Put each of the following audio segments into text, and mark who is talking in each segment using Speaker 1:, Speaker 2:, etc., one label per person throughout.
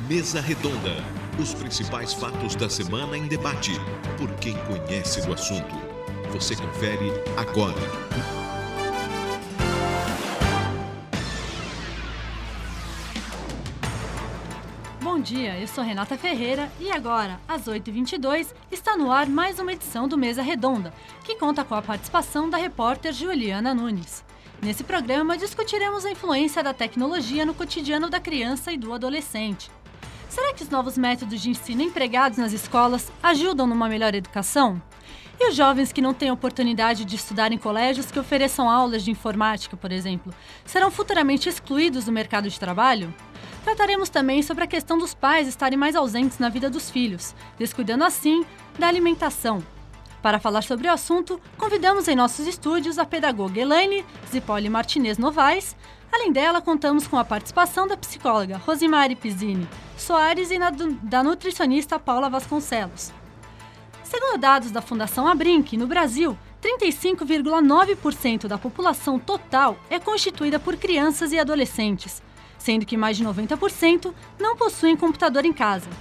Speaker 1: Mesa Redonda. Os principais fatos da semana em debate, por quem conhece do assunto. Você confere agora.
Speaker 2: Bom dia, eu sou Renata Ferreira e agora, às 8h22, está no ar mais uma edição do Mesa Redonda, que conta com a participação da repórter Juliana Nunes. Nesse programa, discutiremos a influência da tecnologia no cotidiano da criança e do adolescente. Será que os novos métodos de ensino empregados nas escolas ajudam numa melhor educação? E os jovens que não têm oportunidade de estudar em colégios que ofereçam aulas de informática, por exemplo, serão futuramente excluídos do mercado de trabalho? Trataremos também sobre a questão dos pais estarem mais ausentes na vida dos filhos, descuidando assim da alimentação. Para falar sobre o assunto, convidamos em nossos estúdios a pedagoga Elaine Zipoli Martinez Novaes. Além dela, contamos com a participação da psicóloga Rosimari Pizzini Soares e da nutricionista Paula Vasconcelos. Segundo dados da Fundação Abrinq, no Brasil, 35,9% da população total é constituída por crianças e adolescentes, sendo que mais de 90% não possuem computador em casa.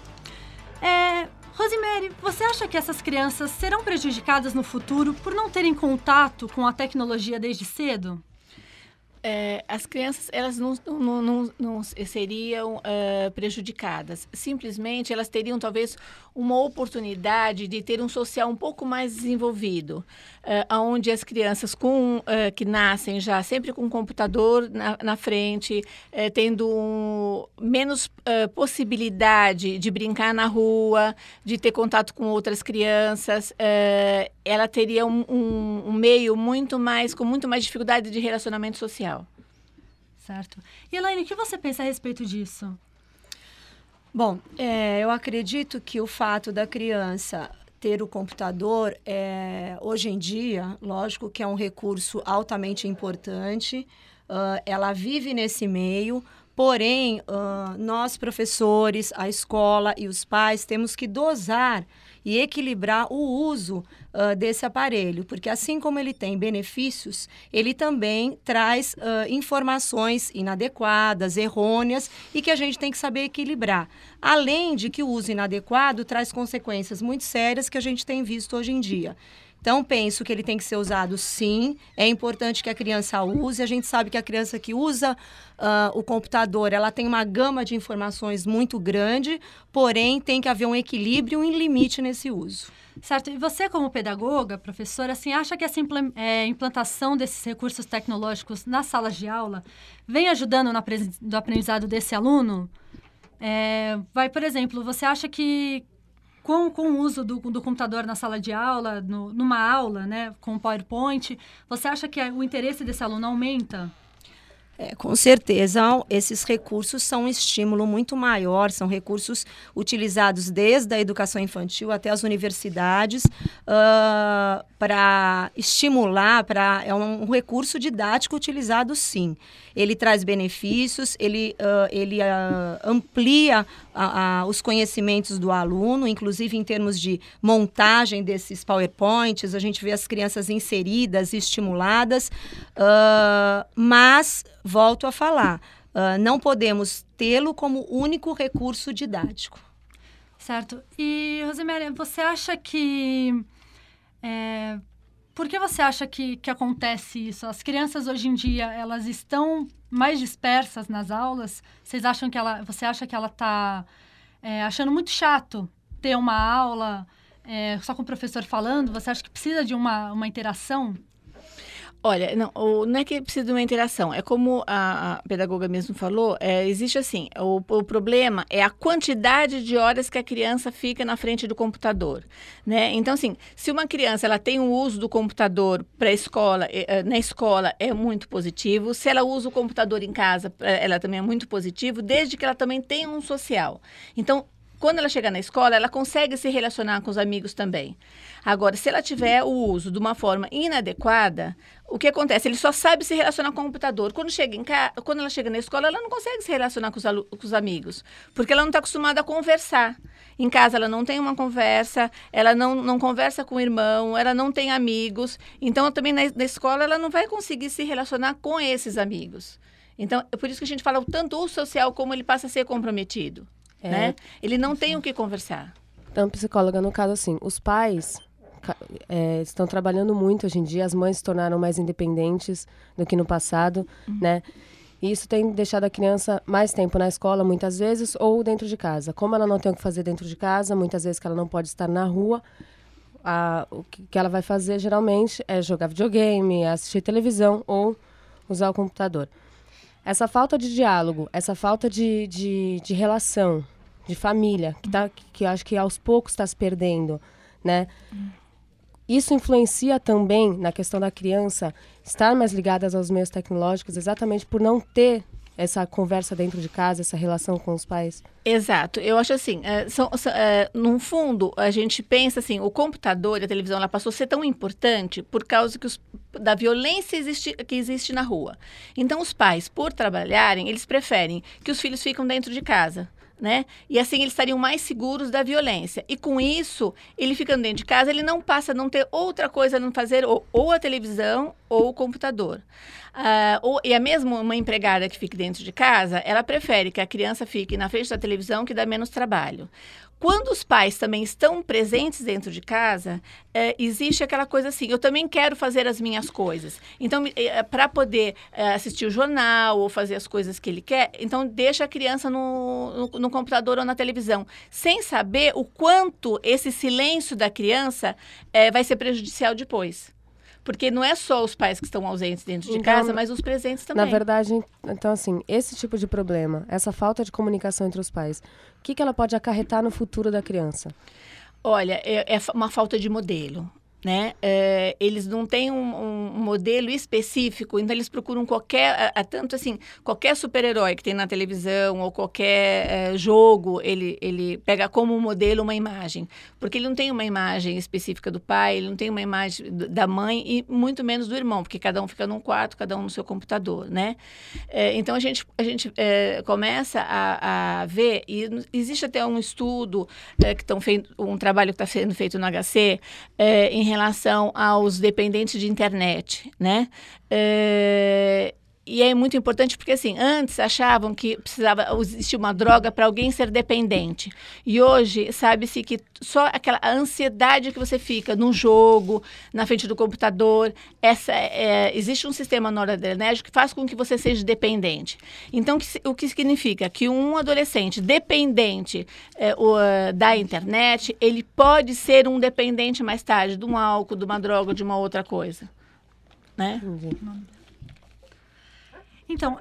Speaker 2: Rosimari, você acha que essas crianças serão prejudicadas no futuro por não terem contato com a tecnologia desde cedo?
Speaker 3: As crianças elas não seriam prejudicadas. Simplesmente elas teriam talvez uma oportunidade de ter um social um pouco mais desenvolvido, onde as crianças que nascem já sempre com um computador na frente, tendo menos possibilidade de brincar na rua, de ter contato com outras crianças, ela teria um meio com muito mais dificuldade de relacionamento social.
Speaker 2: Certo. E Elaine, o que você pensa a respeito disso?
Speaker 4: Bom, eu acredito que o fato da criança ter o computador, hoje em dia, lógico que é um recurso altamente importante, ela vive nesse meio, porém, nós professores, a escola e os pais temos que dosar e equilibrar o uso desse aparelho, porque assim como ele tem benefícios, ele também traz informações inadequadas, errôneas, e que a gente tem que saber equilibrar. Além de que o uso inadequado traz consequências muito sérias que a gente tem visto hoje em dia. Então, penso que ele tem que ser usado, sim. É importante que a criança use. A gente sabe que a criança que usa o computador, ela tem uma gama de informações muito grande, porém, tem que haver um equilíbrio e um limite nesse uso.
Speaker 2: Certo. E você, como pedagoga, professora, acha que essa implantação desses recursos tecnológicos nas salas de aula vem ajudando no aprendizado desse aluno? Por exemplo, você acha que com o uso do computador na sala de aula, numa aula, né, com o PowerPoint, você acha que o interesse desse aluno aumenta?
Speaker 4: Com certeza, esses recursos são um estímulo muito maior, são recursos utilizados desde a educação infantil até as universidades para estimular, é um recurso didático utilizado, sim. Ele traz benefícios, ele amplia os conhecimentos do aluno, inclusive em termos de montagem desses PowerPoints, a gente vê as crianças inseridas e estimuladas, mas volto a falar, não podemos tê-lo como único recurso didático.
Speaker 2: Certo. E, Rosemary, você acha que... por que você acha que acontece isso? As crianças hoje em dia, elas estão mais dispersas nas aulas? Você acha que ela está achando muito chato ter uma aula só com o professor falando? Você acha que precisa de uma interação?
Speaker 3: Olha, não é que precisa de uma interação, é como a pedagoga mesmo falou, existe assim, o problema é a quantidade de horas que a criança fica na frente do computador, né? Então, assim, se uma criança ela tem o uso do computador para a escola, na escola é muito positivo, se ela usa o computador em casa, ela também é muito positivo, desde que ela também tenha um social. Então, quando ela chega na escola, ela consegue se relacionar com os amigos também. Agora, se ela tiver o uso de uma forma inadequada, o que acontece? Ele só sabe se relacionar com o computador. Quando ela chega na escola, ela não consegue se relacionar com os amigos, porque ela não está acostumada a conversar. Em casa, ela não tem uma conversa, ela não conversa com o irmão, ela não tem amigos. Então, também na escola, ela não vai conseguir se relacionar com esses amigos. Então, é por isso que a gente fala o tanto o social como ele passa a ser comprometido. né? Ele não tem o que conversar.
Speaker 5: Então, psicóloga, no caso, assim, os pais estão trabalhando muito hoje em dia, as mães se tornaram mais independentes do que no passado, né? E isso tem deixado a criança mais tempo na escola, muitas vezes, ou dentro de casa. Como ela não tem o que fazer dentro de casa, muitas vezes que ela não pode estar na rua, o que ela vai fazer, geralmente, é jogar videogame, assistir televisão ou usar o computador. Essa falta de diálogo, essa falta de relação, de família, que eu acho que aos poucos está se perdendo, né? Isso influencia também na questão da criança estar mais ligada aos meios tecnológicos, exatamente por não ter essa conversa dentro de casa, essa relação com os pais?
Speaker 3: Exato. Eu acho assim, no fundo, a gente pensa assim, o computador e a televisão, ela passou a ser tão importante por causa da violência que existe na rua. Então, os pais, por trabalharem, eles preferem que os filhos ficam dentro de casa, né? E assim eles estariam mais seguros da violência. E com isso, ele ficando dentro de casa, ele não passa a não ter outra coisa a não fazer, ou a televisão ou o computador. E a mesma uma empregada que fique dentro de casa, ela prefere que a criança fique na frente da televisão, que dá menos trabalho. Quando os pais também estão presentes dentro de casa, existe aquela coisa assim, eu também quero fazer as minhas coisas. Então, para poder assistir o jornal ou fazer as coisas que ele quer, então deixa a criança no computador ou na televisão, sem saber o quanto esse silêncio da criança vai ser prejudicial depois. Porque não é só os pais que estão ausentes dentro de casa, mas os presentes também.
Speaker 5: Na verdade, então assim, esse tipo de problema, essa falta de comunicação entre os pais, o que ela pode acarretar no futuro da criança?
Speaker 3: Olha, é uma falta de modelo, né? Eles não têm um modelo específico, então eles procuram tanto assim, qualquer super-herói que tem na televisão ou qualquer jogo, ele pega como modelo uma imagem, porque ele não tem uma imagem específica do pai, ele não tem uma imagem da mãe e muito menos do irmão, porque cada um fica num quarto, cada um no seu computador, né? Então a gente começa a ver, e existe até um estudo, um trabalho que está sendo feito no HC, em relação aos dependentes de internet, né? E é muito importante porque, assim, antes achavam que precisava existir uma droga para alguém ser dependente. E hoje, sabe-se que só a ansiedade que você fica num jogo, na frente do computador, existe um sistema noradrenérgico que faz com que você seja dependente. Então, o que significa? Que um adolescente dependente da internet, ele pode ser um dependente mais tarde de um álcool, de uma droga, de uma outra coisa. Né?
Speaker 2: Então,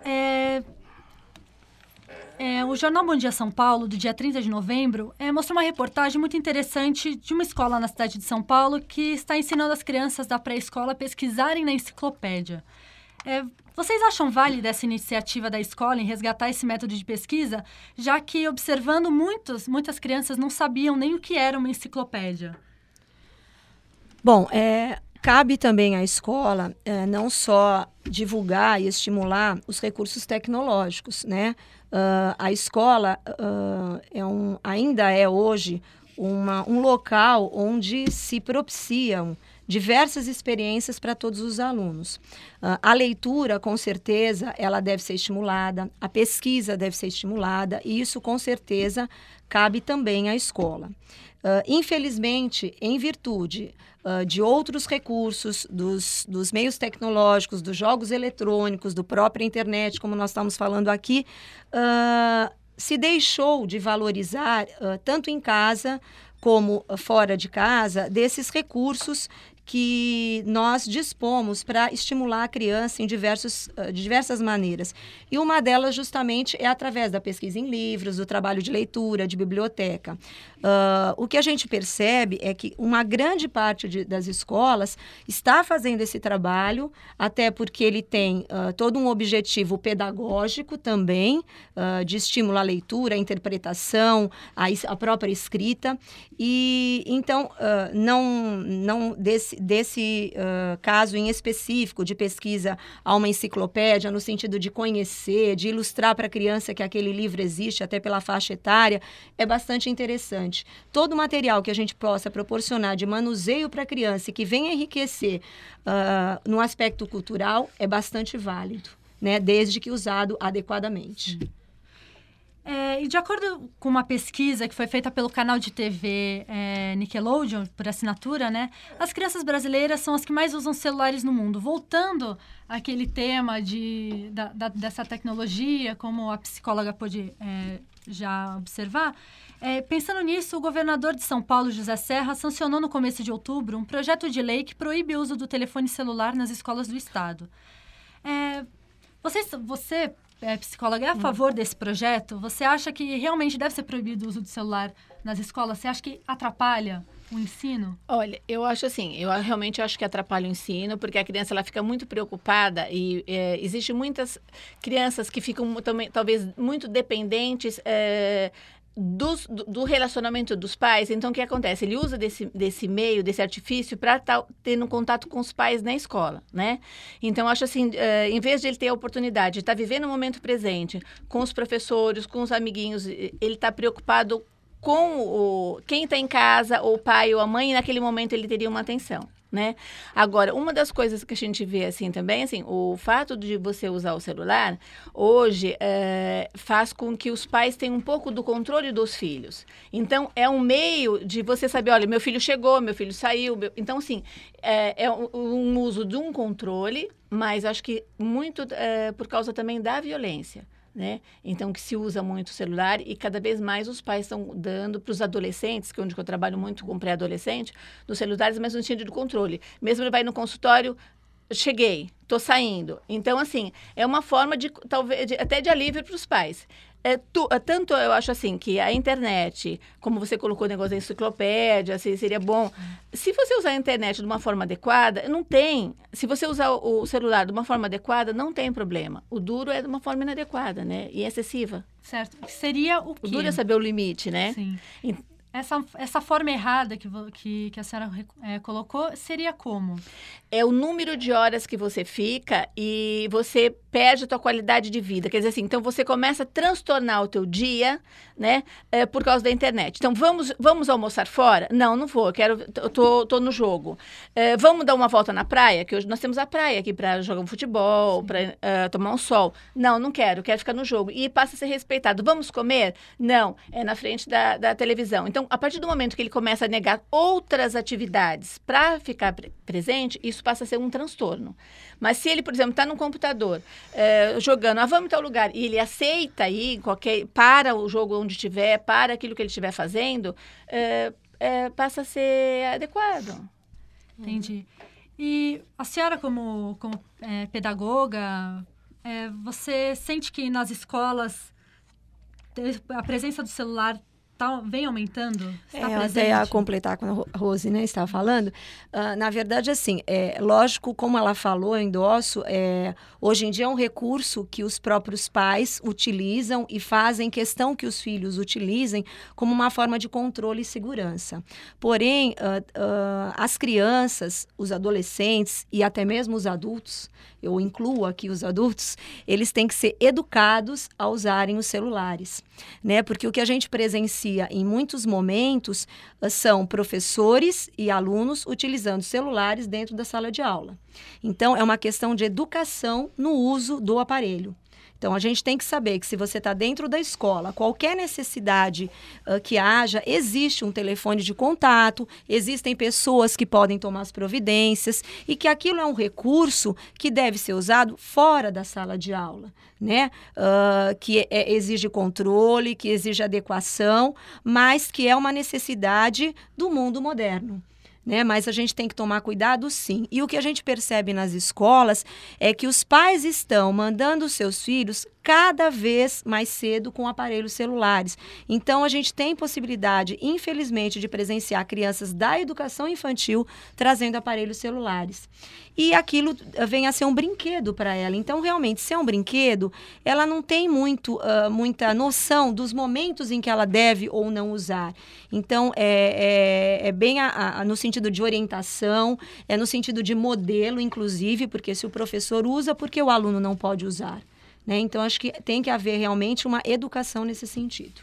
Speaker 2: o jornal Bom Dia São Paulo, do dia 30 de novembro, mostrou uma reportagem muito interessante de uma escola na cidade de São Paulo que está ensinando as crianças da pré-escola a pesquisarem na enciclopédia. Vocês acham válida essa iniciativa da escola em resgatar esse método de pesquisa, já que, observando, muitas crianças não sabiam nem o que era uma enciclopédia?
Speaker 4: Bom, cabe também à escola não só divulgar e estimular os recursos tecnológicos, né? A escola ainda é hoje um local onde se propiciam diversas experiências para todos os alunos. A leitura, com certeza, ela deve ser estimulada, a pesquisa deve ser estimulada, e isso, com certeza, cabe também à escola. Infelizmente, em virtude de outros recursos, dos meios tecnológicos, dos jogos eletrônicos, do próprio internet, como nós estamos falando aqui, se deixou de valorizar, tanto em casa como fora de casa, desses recursos que nós dispomos para estimular a criança de diversas maneiras. E uma delas, justamente, é através da pesquisa em livros, do trabalho de leitura, de biblioteca. O que a gente percebe é que uma grande parte das escolas está fazendo esse trabalho, até porque ele tem todo um objetivo pedagógico também, de estímulo à leitura, à interpretação, à própria escrita. E, então, desse caso em específico de pesquisa a uma enciclopédia, no sentido de conhecer, de ilustrar para a criança que aquele livro existe, até pela faixa etária, é bastante interessante. Todo material que a gente possa proporcionar de manuseio para a criança e que venha enriquecer no aspecto cultural é bastante válido, né? Desde que usado adequadamente.
Speaker 2: E de acordo com uma pesquisa que foi feita pelo canal de TV Nickelodeon, por assinatura, né? As crianças brasileiras são as que mais usam celulares no mundo. Voltando àquele tema dessa tecnologia, como a psicóloga pôde já observar, pensando nisso, o governador de São Paulo, José Serra, sancionou no começo de outubro um projeto de lei que proíbe o uso do telefone celular nas escolas do estado. Você psicóloga, é a favor desse projeto? Você acha que realmente deve ser proibido o uso do celular nas escolas? Você acha que atrapalha o ensino?
Speaker 3: Olha, eu acho assim, eu realmente acho que atrapalha o ensino, porque a criança ela fica muito preocupada e existem muitas crianças que ficam também, talvez, muito dependentes do relacionamento dos pais. Então, o que acontece? Ele usa desse meio, desse artifício, para estar tendo contato com os pais na escola, né? Então, acho assim, em vez de ele ter a oportunidade de estar vivendo o momento presente com os professores, com os amiguinhos, ele está preocupado com quem está em casa, ou o pai ou a mãe, e naquele momento ele teria uma atenção, né? Agora, uma das coisas que a gente vê assim também, assim, o fato de você usar o celular, hoje, faz com que os pais tenham um pouco do controle dos filhos. Então, é um meio de você saber, olha, meu filho chegou, meu filho saiu. Então, assim, é um uso de um controle, mas acho que muito por causa também da violência, né? Então, que se usa muito o celular e cada vez mais os pais estão dando para os adolescentes, que é onde eu trabalho muito com pré-adolescente, dos celulares, mas no sentido de controle. Mesmo ele vai no consultório, cheguei, estou saindo. Então, assim, é uma forma talvez até de alívio para os pais. Tanto eu acho assim que a internet, como você colocou o negócio da enciclopédia, seria bom. Se você usar a internet de uma forma adequada, não tem. Se você usar o celular de uma forma adequada, não tem problema. O duro é de uma forma inadequada, né? E excessiva.
Speaker 2: Certo. Seria o quê?
Speaker 3: O duro é saber o limite, né?
Speaker 2: Sim. Essa forma errada que a senhora colocou seria como? É
Speaker 3: o número de horas que você fica e você perde a tua qualidade de vida. Quer dizer assim, então você começa a transtornar o teu dia, né, por causa da internet. Então, vamos almoçar fora? Não vou, tô no jogo. Vamos dar uma volta na praia? Que hoje nós temos a praia aqui para jogar um futebol, para tomar um sol. Não quero ficar no jogo. E passa a ser respeitado. Vamos comer? Não, é na frente da televisão. Então, a partir do momento que ele começa a negar outras atividades para ficar presente, isso passa a ser um transtorno. Mas se ele, por exemplo, está no computador, jogando, vamos em tal lugar, e ele aceita ir, para o jogo onde estiver, para aquilo que ele estiver fazendo, passa a ser adequado.
Speaker 2: Entendi. E a senhora, como pedagoga, você sente que nas escolas a presença do celular vem aumentando? Está presente?
Speaker 4: Até a completar com a Rose, né, estava falando. Na verdade, assim, lógico, como ela falou, eu endosso, hoje em dia é um recurso que os próprios pais utilizam e fazem questão que os filhos utilizem como uma forma de controle e segurança. Porém, as crianças, os adolescentes e até mesmo os adultos, eu incluo aqui os adultos, eles têm que ser educados a usarem os celulares, né? Porque o que a gente presencia em muitos momentos são professores e alunos utilizando celulares dentro da sala de aula. Então, é uma questão de educação no uso do aparelho. Então, a gente tem que saber que se você está dentro da escola, qualquer necessidade que haja, existe um telefone de contato, existem pessoas que podem tomar as providências e que aquilo é um recurso que deve ser usado fora da sala de aula, né? Que exige controle, que exige adequação, mas que é uma necessidade do mundo moderno. Né? Mas a gente tem que tomar cuidado, sim. E o que a gente percebe nas escolas é que os pais estão mandando os seus filhos cada vez mais cedo com aparelhos celulares. Então, a gente tem possibilidade, infelizmente, de presenciar crianças da educação infantil trazendo aparelhos celulares. E aquilo vem a ser um brinquedo para ela. Então, realmente, se é um brinquedo, ela não tem muita noção dos momentos em que ela deve ou não usar. Então, é bem no sentido de orientação, no sentido de modelo, inclusive, porque se o professor usa, por que o aluno não pode usar? Né? Então, acho que tem que haver realmente uma educação nesse sentido.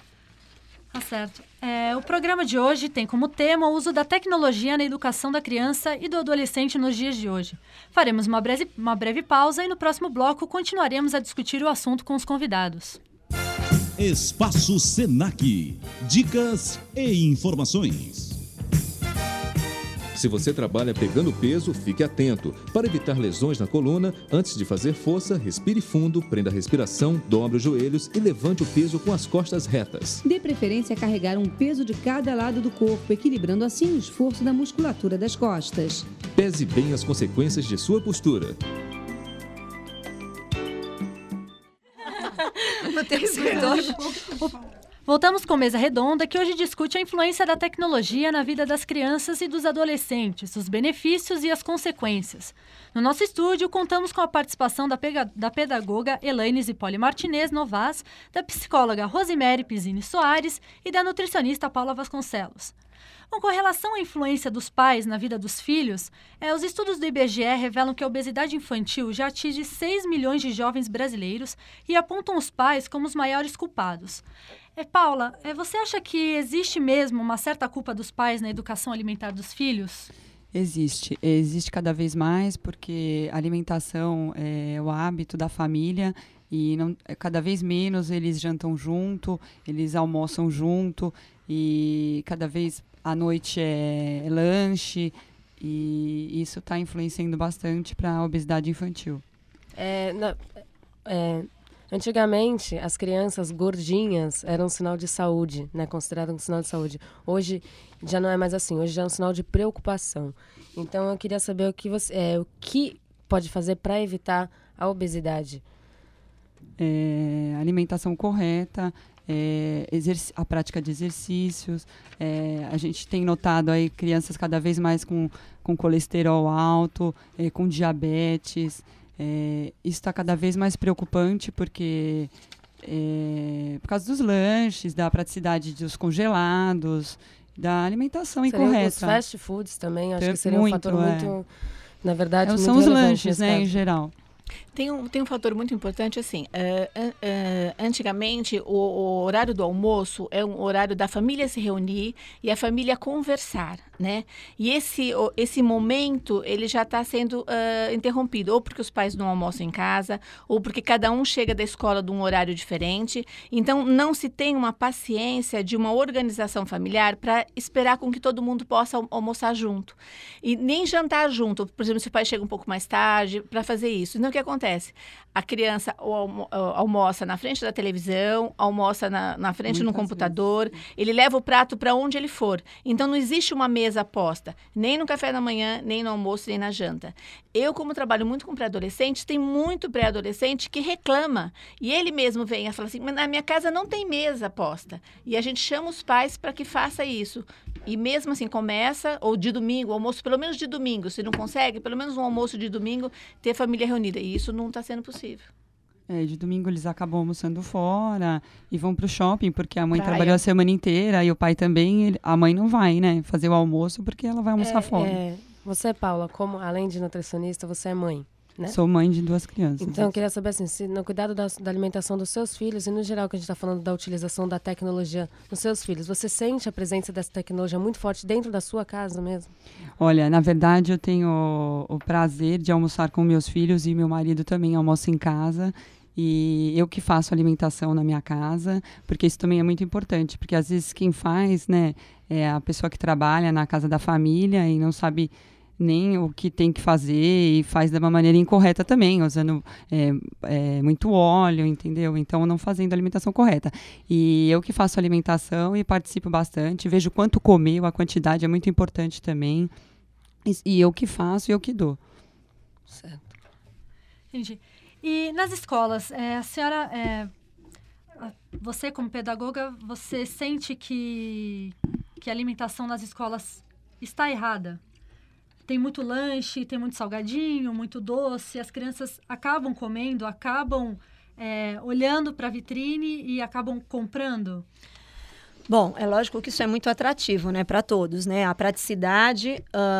Speaker 2: Tá certo. O programa de hoje tem como tema o uso da tecnologia na educação da criança e do adolescente nos dias de hoje. Faremos uma breve pausa e no próximo bloco continuaremos a discutir o assunto com os convidados.
Speaker 6: Espaço Senac. Dicas e informações.
Speaker 7: Se você trabalha pegando peso, fique atento. Para evitar lesões na coluna, antes de fazer força, respire fundo, prenda a respiração, dobre os joelhos e levante o peso com as costas retas.
Speaker 8: Dê preferência a carregar um peso de cada lado do corpo, equilibrando assim o esforço da musculatura das costas.
Speaker 7: Pese bem as consequências de sua postura.
Speaker 2: Voltamos com Mesa Redonda, que hoje discute a influência da tecnologia na vida das crianças e dos adolescentes, os benefícios e as consequências. No nosso estúdio, contamos com a participação da pedagoga Elaine Zipoli Martinez Novas, da psicóloga Rosemary Pizzini Soares e da nutricionista Paula Vasconcelos. Bom, com relação à influência dos pais na vida dos filhos, os estudos do IBGE revelam que a obesidade infantil já atinge 6 milhões de jovens brasileiros e apontam os pais como os maiores culpados. Paula, você acha que existe mesmo uma certa culpa dos pais na educação alimentar dos filhos?
Speaker 9: Existe cada vez mais, porque a alimentação é o hábito da família e cada vez menos eles jantam junto, eles almoçam junto e cada vez à noite é lanche e isso está influenciando bastante para a obesidade infantil.
Speaker 5: Antigamente, as crianças gordinhas eram um sinal de saúde, né? Considerado um sinal de saúde. Hoje já não é mais assim, hoje já é um sinal de preocupação. Então, eu queria saber o que pode fazer para evitar a obesidade.
Speaker 9: Alimentação correta, a prática de exercícios. A gente tem notado aí crianças cada vez mais com colesterol alto, com diabetes. Isso está cada vez mais preocupante porque por causa dos lanches, da praticidade dos congelados, da alimentação incorreta.
Speaker 5: Os fast foods também, acho que seria um fator muito, na verdade, muito
Speaker 9: são os lanches, né, em geral.
Speaker 3: Tem um fator muito importante, assim, antigamente o horário do almoço é um horário da família se reunir e a família conversar, né? E esse momento, ele já está sendo interrompido, ou porque os pais não almoçam em casa, ou porque cada um chega da escola de um horário diferente. Então, não se tem uma paciência de uma organização familiar para esperar com que todo mundo possa almoçar junto. E nem jantar junto, por exemplo, se o pai chega um pouco mais tarde, para fazer isso. Então, o que acontece? A criança almoça na frente da televisão, almoça na frente no computador, ele leva o prato para onde ele for. Então, não existe uma mesa posta, nem no café da manhã, nem no almoço, nem na janta. Eu, como trabalho muito com pré-adolescentes, tem muito pré-adolescente que reclama. E ele mesmo vem e fala assim, mas na minha casa não tem mesa posta. E a gente chama os pais para que faça isso. E mesmo assim, começa, ou de domingo, almoço pelo menos de domingo. Se não consegue, pelo menos um almoço de domingo, ter família reunida. E isso não está sendo possível.
Speaker 9: De domingo eles acabam almoçando fora e vão para o shopping, porque a mãe trabalhou a semana inteira e o pai também. A mãe não vai, né, fazer o almoço porque ela vai almoçar fora.
Speaker 5: Você, Paula, como além de nutricionista, você é mãe, né?
Speaker 9: Sou mãe de 2 crianças.
Speaker 5: Então, eu queria saber, assim, se no cuidado da alimentação dos seus filhos e, no geral, que a gente está falando da utilização da tecnologia nos seus filhos, você sente a presença dessa tecnologia muito forte dentro da sua casa mesmo?
Speaker 9: Olha, na verdade, eu tenho o prazer de almoçar com meus filhos e meu marido também almoça em casa. E eu que faço alimentação na minha casa, porque isso também é muito importante, porque às vezes quem faz, né, é a pessoa que trabalha na casa da família e não sabe nem o que tem que fazer e faz de uma maneira incorreta também, usando muito óleo, entendeu? Então, não fazendo a alimentação correta. E eu que faço alimentação e participo bastante, vejo quanto comeu, a quantidade é muito importante também. E eu que faço e eu que dou.
Speaker 2: Certo. Entendi. E nas escolas, a senhora, você como pedagoga, você sente que a alimentação nas escolas está errada? Tem muito lanche, tem muito salgadinho, muito doce, as crianças acabam comendo, acabam olhando para a vitrine e acabam comprando?
Speaker 4: Bom, é lógico que isso é muito atrativo, né, para todos, né? A praticidade,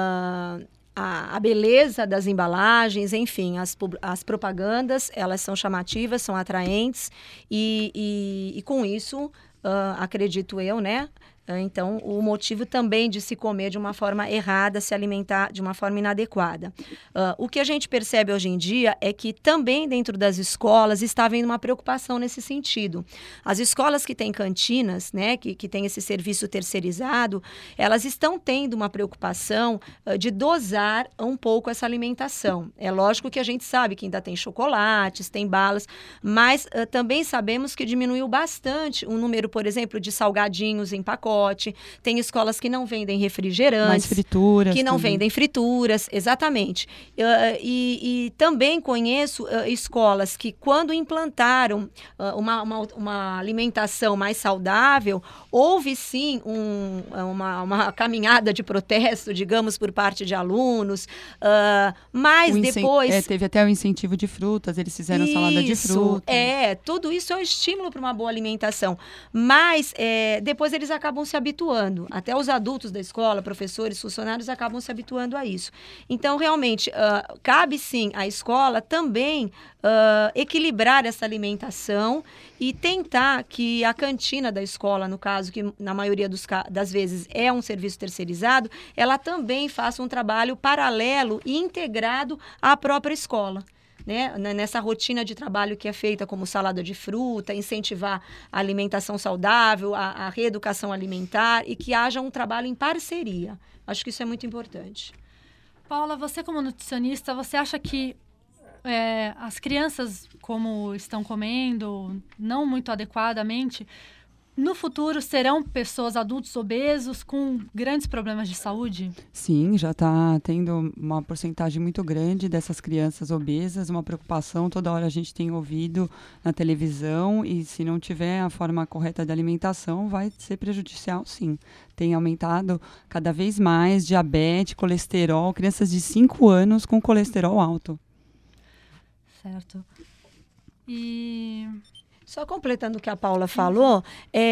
Speaker 4: a beleza das embalagens, enfim, as propagandas, elas são chamativas, são atraentes e com isso, acredito eu, né, Então, o motivo também de se comer de uma forma errada, se alimentar de uma forma inadequada. O que a gente percebe hoje em dia é que também dentro das escolas está havendo uma preocupação nesse sentido. As escolas que têm cantinas, né, que têm esse serviço terceirizado, elas estão tendo uma preocupação de dosar um pouco essa alimentação. É lógico que a gente sabe que ainda tem chocolates, tem balas, mas também sabemos que diminuiu bastante o número, por exemplo, de salgadinhos em pacote. Tem escolas que não vendem refrigerantes.
Speaker 9: Mais frituras.
Speaker 4: Que não
Speaker 9: também.
Speaker 4: vendem frituras, exatamente. E também conheço escolas que, quando implantaram uma alimentação mais saudável, houve sim uma caminhada de protesto, digamos, por parte de alunos, mas depois...
Speaker 9: teve até o incentivo de frutas, eles fizeram salada de frutas.
Speaker 4: Tudo isso é um estímulo para uma boa alimentação. Mas depois eles acabam se habituando. Até os adultos da escola, professores, funcionários, acabam se habituando a isso. Então, realmente, cabe sim à escola também equilibrar essa alimentação e tentar que a cantina da escola, no caso, que na maioria das vezes é um serviço terceirizado, ela também faça um trabalho paralelo e integrado à própria escola. Né? Nessa rotina de trabalho que é feita como salada de fruta, incentivar a alimentação saudável, a reeducação alimentar e que haja um trabalho em parceria. Acho que isso é muito importante.
Speaker 2: Paula, você como nutricionista, você acha que as crianças, como estão comendo, não muito adequadamente, no futuro serão pessoas, adultos obesos com grandes problemas de saúde?
Speaker 9: Sim, já está tendo uma porcentagem muito grande dessas crianças obesas, uma preocupação, toda hora a gente tem ouvido na televisão, e se não tiver a forma correta de alimentação, vai ser prejudicial, sim. Tem aumentado cada vez mais diabetes, colesterol, crianças de 5 anos com colesterol alto.
Speaker 2: Certo. E...
Speaker 4: Só completando o que a Paula falou,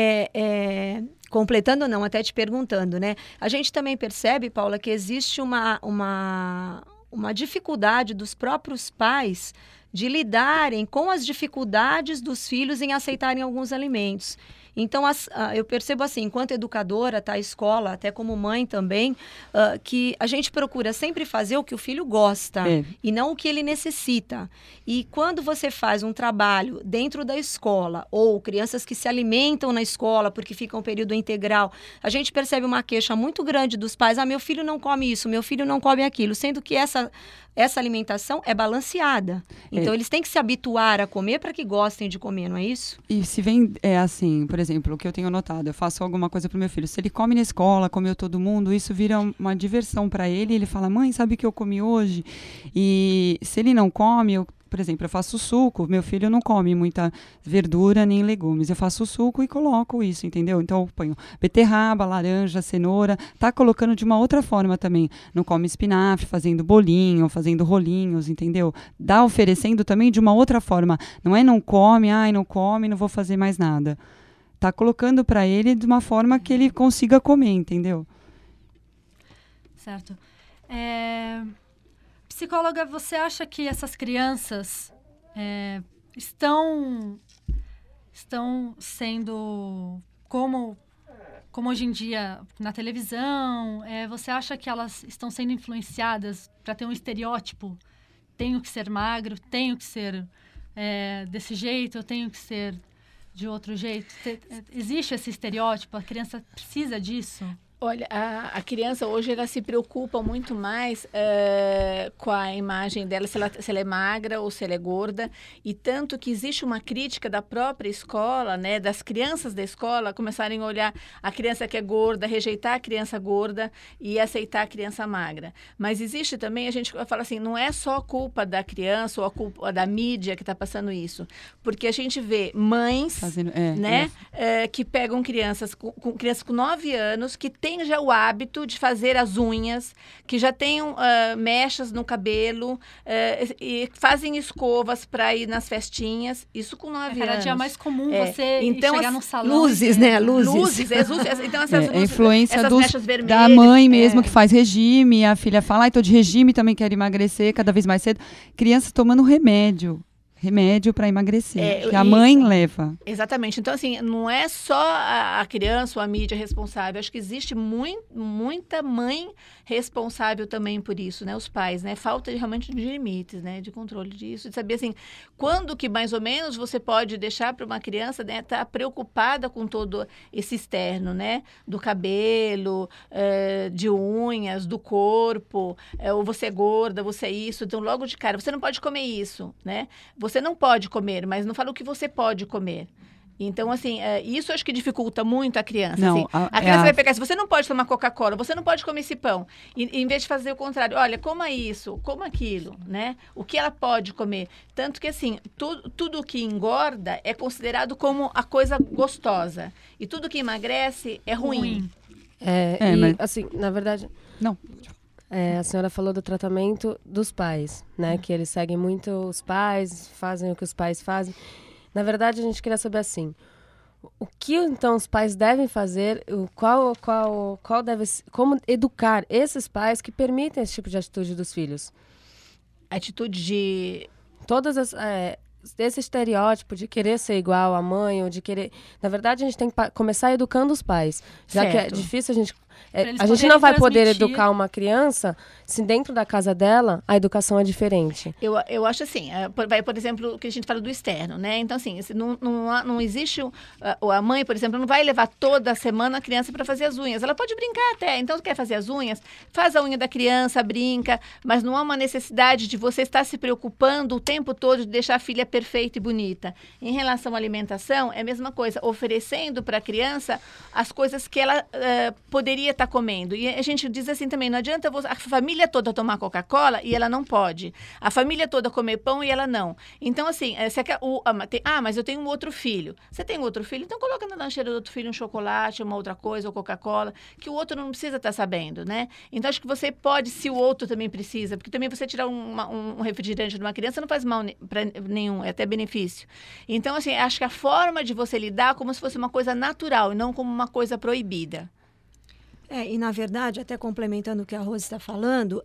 Speaker 4: completando não, até te perguntando, né? A gente também percebe, Paula, que existe uma dificuldade dos próprios pais de lidarem com as dificuldades dos filhos em aceitarem alguns alimentos. Então, eu percebo assim, enquanto educadora, a escola, até como mãe também, que a gente procura sempre fazer o que o filho gosta e não o que ele necessita. E quando você faz um trabalho dentro da escola, ou crianças que se alimentam na escola porque ficam um período integral, a gente percebe uma queixa muito grande dos pais: meu filho não come isso, meu filho não come aquilo, sendo que essa alimentação é balanceada. Então, eles têm que se habituar a comer para que gostem de comer, não é isso?
Speaker 9: E se vem, assim, por exemplo, o que eu tenho notado, eu faço alguma coisa para o meu filho, se ele come na escola, comeu todo mundo, isso vira uma diversão para ele, ele fala: mãe, sabe o que eu comi hoje? E se ele não come, por exemplo, eu faço suco, meu filho não come muita verdura nem legumes, eu faço suco e coloco isso, entendeu? Então eu ponho beterraba, laranja, cenoura, tá colocando de uma outra forma também, não come espinafre, fazendo bolinho, fazendo rolinhos, entendeu? Dá oferecendo também de uma outra forma, não é não come, não vou fazer mais nada. Tá colocando para ele de uma forma que ele consiga comer, entendeu?
Speaker 2: Certo. Psicóloga, você acha que essas crianças estão sendo, como hoje em dia na televisão, você acha que elas estão sendo influenciadas para ter um estereótipo? Tenho que ser magro, tenho que ser desse jeito, eu tenho que ser de outro jeito? Existe esse estereótipo? A criança precisa disso?
Speaker 3: Olha, a criança hoje ela se preocupa muito mais com a imagem dela, se ela é magra ou se ela é gorda, e tanto que existe uma crítica da própria escola, né, das crianças da escola começarem a olhar a criança que é gorda, rejeitar a criança gorda e aceitar a criança magra. Mas existe também, a gente fala assim, não é só a culpa da criança ou a culpa da mídia que está passando isso, porque a gente vê mães que pegam crianças com 9 anos, que tem já o hábito de fazer as unhas, que já tenham mechas no cabelo, e fazem escovas para ir nas festinhas, isso com 9 anos.
Speaker 2: Cada dia é mais comum você
Speaker 3: então,
Speaker 2: chegar num salão.
Speaker 4: Luzes, né?
Speaker 3: Luzes. Então, essas luzes,
Speaker 9: influência
Speaker 3: essas mechas vermelhas.
Speaker 9: Da mãe mesmo, que faz regime, a filha fala: tô de regime, também quero emagrecer cada vez mais cedo. Criança tomando remédio. remédio para emagrecer, que a mãe leva.
Speaker 3: Exatamente. Então, assim, não é só a criança ou a mídia responsável. Acho que existe muita mãe responsável também por isso, né? Os pais, né? Falta realmente de limites, né? De controle disso, de saber, assim, quando que mais ou menos você pode deixar para uma criança, né, estar preocupada com todo esse externo, né? Do cabelo, de unhas, do corpo, ou você é gorda, você é isso. Então, logo de cara, você não pode comer isso, né? Você não pode comer, mas não fala o que você pode comer. Então, assim, isso acho que dificulta muito a criança.
Speaker 9: Não,
Speaker 3: assim, a criança vai pegar, se você não pode tomar Coca-Cola, você não pode comer esse pão. E, em vez de fazer o contrário, olha, coma isso, coma aquilo, né? O que ela pode comer. Tanto que, assim, tudo que engorda é considerado como a coisa gostosa. E tudo que emagrece é ruim.
Speaker 5: Mas... assim, na verdade...
Speaker 9: Não.
Speaker 5: A senhora falou do tratamento dos pais, né? Que eles seguem muito os pais, fazem o que os pais fazem. Na verdade, a gente queria saber assim, o que então os pais devem fazer, qual deve, como educar esses pais que permitem esse tipo de atitude dos filhos?
Speaker 3: Atitude de...
Speaker 5: Todas as... esse estereótipo de querer ser igual à mãe, ou de querer... Na verdade, a gente tem que começar educando os pais. Já que é difícil a gente... a gente não vai poder educar uma criança se dentro da casa dela a educação é diferente.
Speaker 3: Eu acho assim, por exemplo, o que a gente fala do externo, né? Então, assim, não existe... a mãe, por exemplo, não vai levar toda semana a criança para fazer as unhas. Ela pode brincar até. Então, quer fazer as unhas? Faz a unha da criança, brinca. Mas não há uma necessidade de você estar se preocupando o tempo todo de deixar a filha perfeita e bonita. Em relação à alimentação, é a mesma coisa. Oferecendo para a criança as coisas que ela poderia estar comendo. E a gente diz assim também, não adianta a família toda tomar Coca-Cola e ela não pode. A família toda comer pão e ela não. Então, assim, mas eu tenho um outro filho. Você tem um outro filho? Então coloca na lancheira do outro filho um chocolate, uma outra coisa, ou Coca-Cola, que o outro não precisa estar sabendo, né? Então, acho que você pode, se o outro também precisa, porque também você tirar um refrigerante de uma criança não faz mal para nenhum, é até benefício. Então, assim, acho que a forma de você lidar como se fosse uma coisa natural e não como uma coisa proibida.
Speaker 4: E na verdade, até complementando o que a Rose está falando,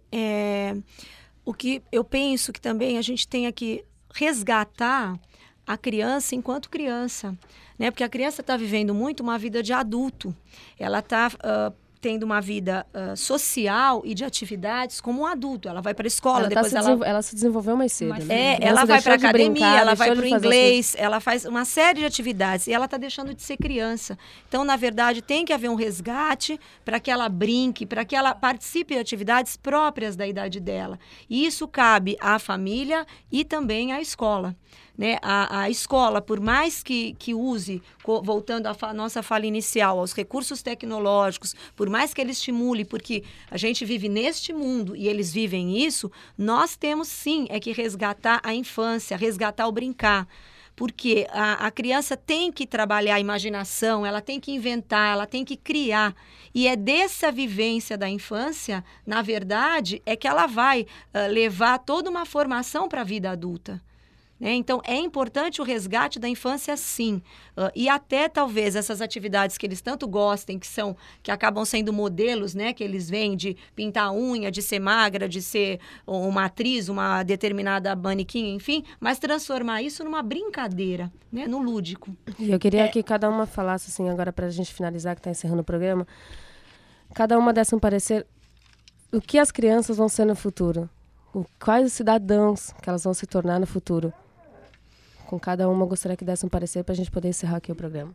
Speaker 4: o que eu penso que também a gente tenha que resgatar a criança enquanto criança, né? Porque a criança está vivendo muito uma vida de adulto, ela está tendo uma vida social e de atividades como um adulto. Ela vai para a escola,
Speaker 5: ela se desenvolveu mais cedo.
Speaker 4: Ela vai para a academia, ela vai para o inglês, ela faz uma série de atividades e ela está deixando de ser criança. Então, na verdade, tem que haver um resgate para que ela brinque, para que ela participe de atividades próprias da idade dela. E isso cabe à família e também à escola. Né? A escola, por mais que use, voltando à nossa fala inicial, aos recursos tecnológicos, por mais que ele estimule, porque a gente vive neste mundo e eles vivem isso, nós temos sim que resgatar a infância, resgatar o brincar. Porque a criança tem que trabalhar a imaginação, ela tem que inventar, ela tem que criar. E é dessa vivência da infância, na verdade, é que ela vai levar toda uma formação para a vida adulta. Né? Então, é importante o resgate da infância, sim. E até, talvez, essas atividades que eles tanto gostem, que acabam sendo modelos, né? Que eles veem de pintar a unha, de ser magra, de ser uma atriz, uma determinada manequim, enfim, mas transformar isso numa brincadeira, né? No lúdico.
Speaker 5: E eu queria que cada uma falasse, assim, agora para a gente finalizar, que está encerrando o programa, cada uma desse um parecer, o que as crianças vão ser no futuro? Quais os cidadãos que elas vão se tornar no futuro? Com cada uma, eu gostaria que desse um parecer para a gente poder encerrar aqui o programa.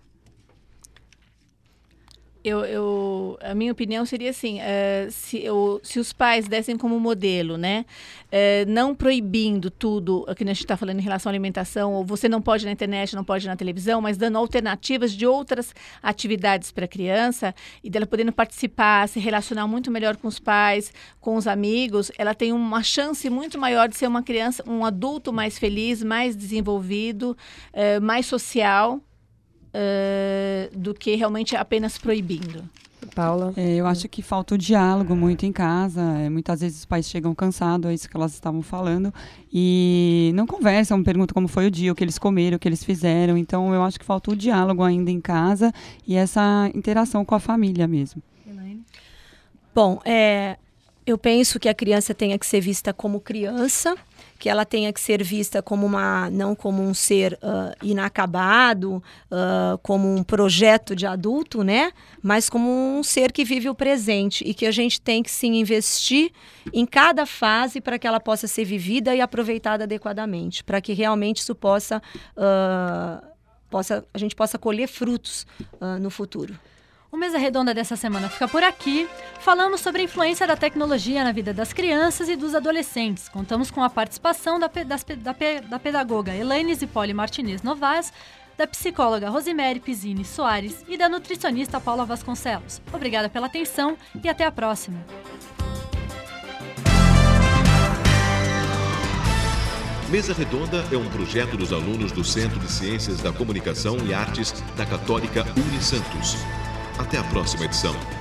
Speaker 3: A minha opinião seria assim, se os pais dessem como modelo, né, não proibindo tudo o que a gente está falando em relação à alimentação, ou você não pode na internet, não pode na televisão, mas dando alternativas de outras atividades para a criança, e dela podendo participar, se relacionar muito melhor com os pais, com os amigos, ela tem uma chance muito maior de ser uma criança, um adulto mais feliz, mais desenvolvido, mais social, do que realmente apenas proibindo.
Speaker 5: Paula?
Speaker 9: Eu acho que falta o diálogo muito em casa. Muitas vezes os pais chegam cansados, é isso que elas estavam falando, e não conversam, perguntam como foi o dia, o que eles comeram, o que eles fizeram. Então, eu acho que falta o diálogo ainda em casa e essa interação com a família mesmo.
Speaker 4: Elaine? Bom, eu penso que a criança tenha que ser vista como criança, que ela tenha que ser vista como não como um ser inacabado, como um projeto de adulto, né? Mas como um ser que vive o presente e que a gente tem que sim investir em cada fase para que ela possa ser vivida e aproveitada adequadamente, para que realmente isso a gente possa colher frutos no futuro.
Speaker 2: O Mesa Redonda dessa semana fica por aqui. Falamos sobre a influência da tecnologia na vida das crianças e dos adolescentes. Contamos com a participação da pedagoga Elaine Zipoli Martinez Novas, da psicóloga Rosemary Pizzini Soares e da nutricionista Paula Vasconcelos. Obrigada pela atenção e até a próxima.
Speaker 1: Mesa Redonda é um projeto dos alunos do Centro de Ciências da Comunicação e Artes da Católica Unisantos. Até a próxima edição.